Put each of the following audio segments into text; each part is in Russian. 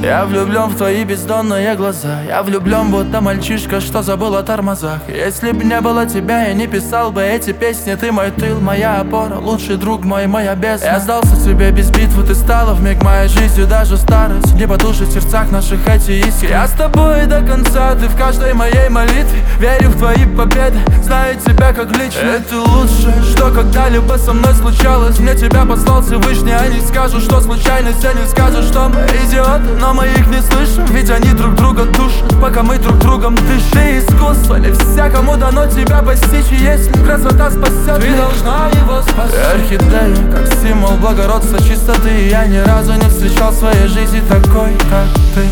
Я влюблен в твои бездонные глаза. Я влюблен, будто мальчишка, что забыл о тормозах. Если б не было тебя, я не писал бы эти песни. Ты мой тыл, моя опора, лучший друг мой, моя бездна. Я сдался тебе без битвы, ты стала вмиг моей жизнью. Даже старость не потушит в сердцах наших эти искры. Я с тобой до конца, ты в каждой моей молитве. Верю в твои победы, знаю тебя как лично. Это лучшее, что когда-либо со мной случалось. Мне тебя послал Всевышний, они скажут, что случайность. Они скажут, что мы идиоты, но мы их не слышим. Ведь они друг друга душат, пока мы друг другом дышим. Ты искусство, не всякому дано тебя постичь. И если красота спасет, ты должна его спасти. Орхидея, как символ благородства, чистоты. Я ни разу не встречал в своей жизни такой, как ты.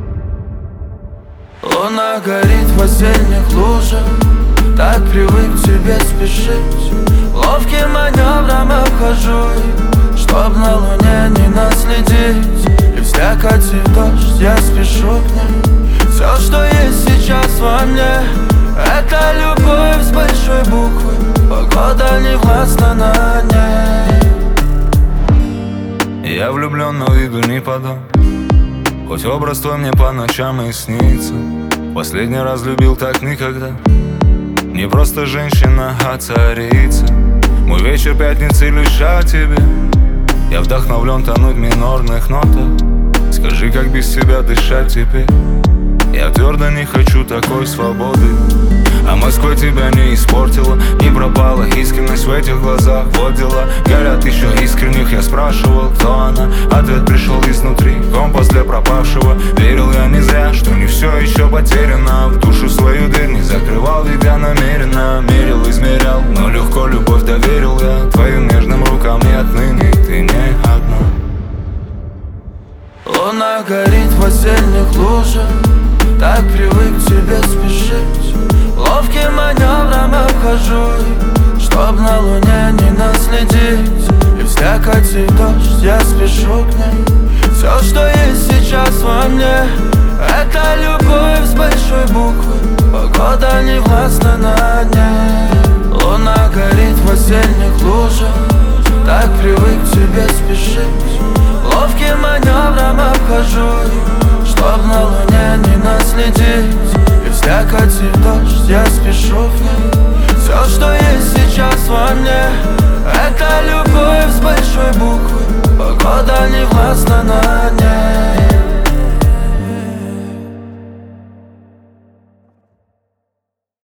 Луна горит в осенних лужах, так привык к тебе спешить. Ловким маневром обхожу их, чтоб на луне не наследить. И в слякоти дождь, я спешу к ней. Все, что есть сейчас во мне, это любовь с большой буквы. Погода не властна на ней. Я влюблен, но виду не подам. Хоть образ твой мне по ночам и снится. Последний раз любил так никогда. Не просто женщина, а царица. Мой вечер пятницы лишь о тебе. Я вдохновлен тонуть в минорных нотах. Скажи, как без тебя дышать теперь. Я твердо не хочу такой свободы. А Москва тебя не испортила, не пропала искренность в этих глазах. Вот дела горят еще искренних. Я спрашивал, кто она, ответ пришел изнутри. Компас для пропавшего. Верил я не зря, что не все еще потеряно. В душу свою дверь не закрывал, ведь я намеренно мерил, измерял, но легко любовь доверил я твоим нежным рукам. И отныне ты не одна. Луна горит в осенних лужах,